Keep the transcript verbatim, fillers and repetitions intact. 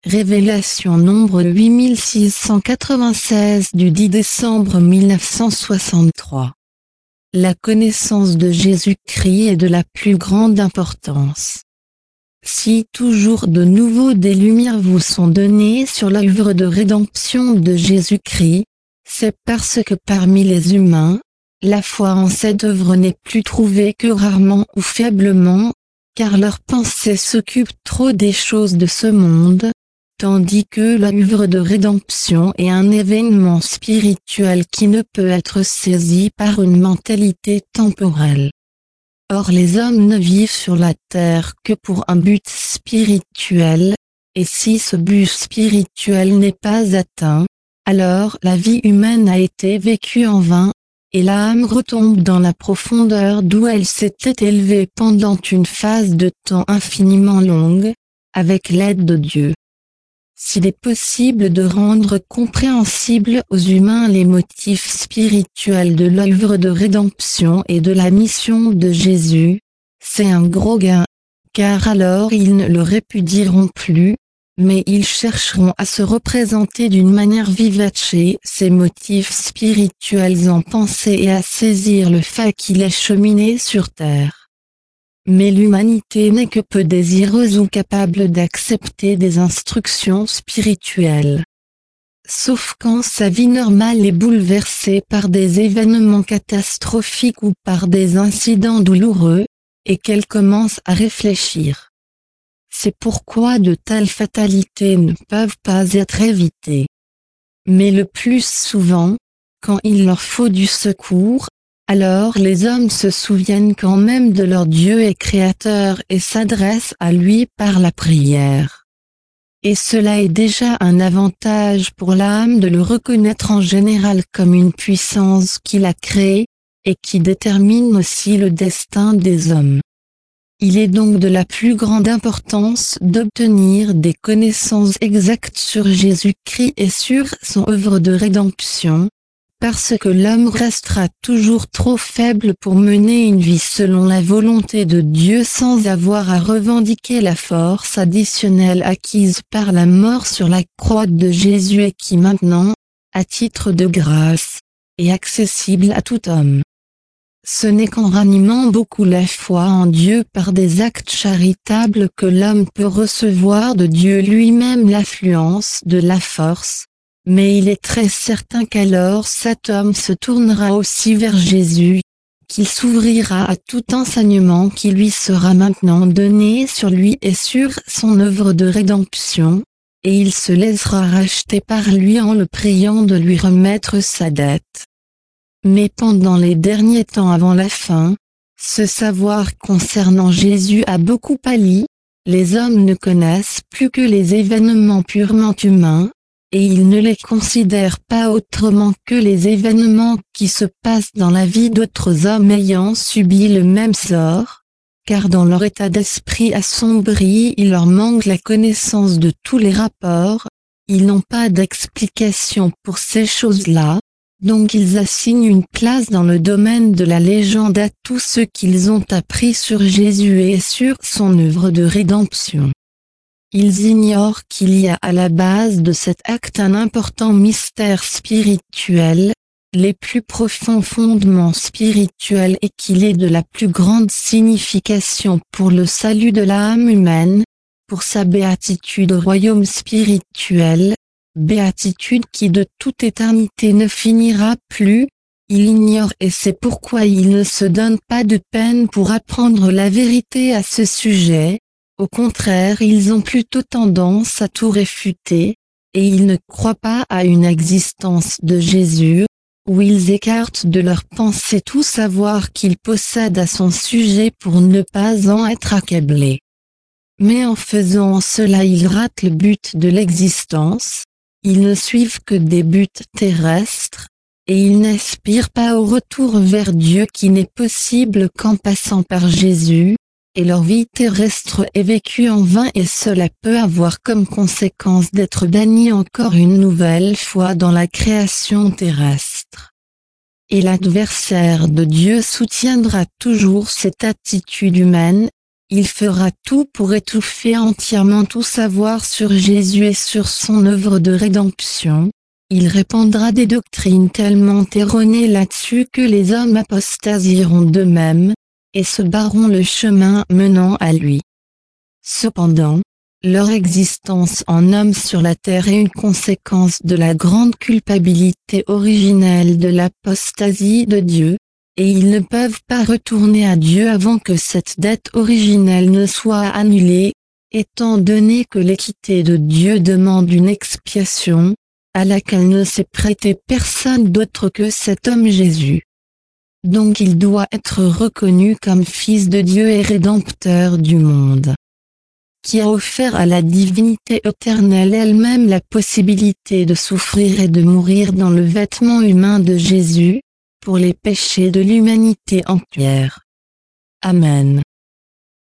Révélation nombre huit mille six cent quatre-vingt-seize du dix décembre mille neuf cent soixante-trois. La connaissance de Jésus-Christ est de la plus grande importance. Si toujours de nouveau des lumières vous sont données sur l'œuvre de rédemption de Jésus-Christ, c'est parce que parmi les humains, la foi en cette œuvre n'est plus trouvée que rarement ou faiblement, car leur pensée s'occupe trop des choses de ce monde, tandis que l'œuvre de rédemption est un événement spirituel qui ne peut être saisi par une mentalité temporelle. Or les hommes ne vivent sur la terre que pour un but spirituel, et si ce but spirituel n'est pas atteint, alors la vie humaine a été vécue en vain, et l'âme retombe dans la profondeur d'où elle s'était élevée pendant une phase de temps infiniment longue, avec l'aide de Dieu. S'il est possible de rendre compréhensibles aux humains les motifs spirituels de l'œuvre de rédemption et de la mission de Jésus, c'est un gros gain, car alors ils ne le répudieront plus, mais ils chercheront à se représenter d'une manière vivace ces motifs spirituels en pensée et à saisir le fait qu'il est cheminé sur terre. Mais l'humanité n'est que peu désireuse ou capable d'accepter des instructions spirituelles. Sauf quand sa vie normale est bouleversée par des événements catastrophiques ou par des incidents douloureux, et qu'elle commence à réfléchir. C'est pourquoi de telles fatalités ne peuvent pas être évitées. Mais le plus souvent, quand il leur faut du secours, alors les hommes se souviennent quand même de leur Dieu et Créateur et s'adressent à lui par la prière. Et cela est déjà un avantage pour l'âme de le reconnaître en général comme une puissance qu'il a créée, et qui détermine aussi le destin des hommes. Il est donc de la plus grande importance d'obtenir des connaissances exactes sur Jésus-Christ et sur son œuvre de rédemption, parce que l'homme restera toujours trop faible pour mener une vie selon la volonté de Dieu sans avoir à revendiquer la force additionnelle acquise par la mort sur la croix de Jésus et qui maintenant, à titre de grâce, est accessible à tout homme. Ce n'est qu'en ranimant beaucoup la foi en Dieu par des actes charitables que l'homme peut recevoir de Dieu lui-même l'affluence de la force, mais il est très certain qu'alors cet homme se tournera aussi vers Jésus, qu'il s'ouvrira à tout enseignement qui lui sera maintenant donné sur lui et sur son œuvre de rédemption, et il se laissera racheter par lui en le priant de lui remettre sa dette. Mais pendant les derniers temps avant la fin, ce savoir concernant Jésus a beaucoup pâli, les hommes ne connaissent plus que les événements purement humains, et ils ne les considèrent pas autrement que les événements qui se passent dans la vie d'autres hommes ayant subi le même sort, car dans leur état d'esprit assombri il leur manque la connaissance de tous les rapports, ils n'ont pas d'explication pour ces choses-là, donc ils assignent une place dans le domaine de la légende à tout ce qu'ils ont appris sur Jésus et sur son œuvre de rédemption. Ils ignorent qu'il y a à la base de cet acte un important mystère spirituel, les plus profonds fondements spirituels et qu'il est de la plus grande signification pour le salut de l'âme humaine, pour sa béatitude au royaume spirituel, béatitude qui de toute éternité ne finira plus. Il ignore et c'est pourquoi il ne se donne pas de peine pour apprendre la vérité à ce sujet. Au contraire, ils ont plutôt tendance à tout réfuter, et ils ne croient pas à une existence de Jésus, où ils écartent de leur pensée tout savoir qu'ils possèdent à son sujet pour ne pas en être accablés. Mais en faisant cela ils ratent le but de l'existence, ils ne suivent que des buts terrestres, et ils n'aspirent pas au retour vers Dieu qui n'est possible qu'en passant par Jésus, et leur vie terrestre est vécue en vain et cela peut avoir comme conséquence d'être bannis encore une nouvelle fois dans la création terrestre. Et l'adversaire de Dieu soutiendra toujours cette attitude humaine, il fera tout pour étouffer entièrement tout savoir sur Jésus et sur son œuvre de rédemption. Il répandra des doctrines tellement erronées là-dessus que les hommes apostasieront d'eux-mêmes, et se barreront le chemin menant à lui. Cependant, leur existence en homme sur la terre est une conséquence de la grande culpabilité originelle de l'apostasie de Dieu, et ils ne peuvent pas retourner à Dieu avant que cette dette originelle ne soit annulée, étant donné que l'équité de Dieu demande une expiation, à laquelle ne s'est prêté personne d'autre que cet homme Jésus. Donc il doit être reconnu comme Fils de Dieu et Rédempteur du monde, qui a offert à la divinité éternelle elle-même la possibilité de souffrir et de mourir dans le vêtement humain de Jésus, pour les péchés de l'humanité entière. Amen.